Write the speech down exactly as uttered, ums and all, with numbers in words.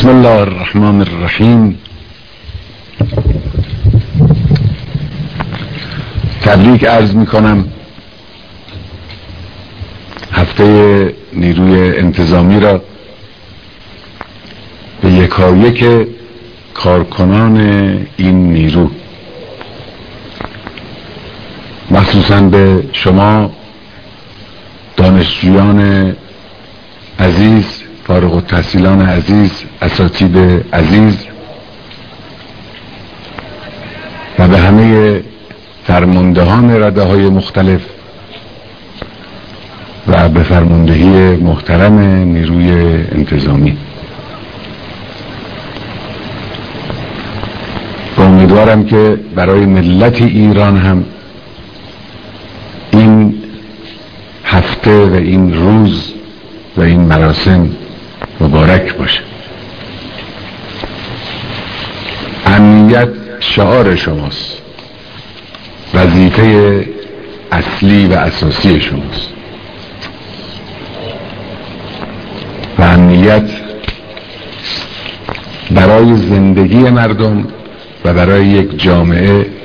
بسم الله الرحمن الرحیم. تبریک عرض می کنم هفته نیروی انتظامی را به یکایک کارکنان این نیرو، مخصوصا به شما دانشجویان عزیز، فارغ التحصیلان عزیز، اساتید عزیز و به همه فرماندهان رده های مختلف و به فرماندهی محترم نیروی انتظامی، و امیدوارم که برای ملت ایران هم این هفته و این روز و این مراسم مبارک باشه. امنیت شعار شماست، وظیفه اصلی و اساسی شماست و امنیت برای زندگی مردم و برای یک جامعه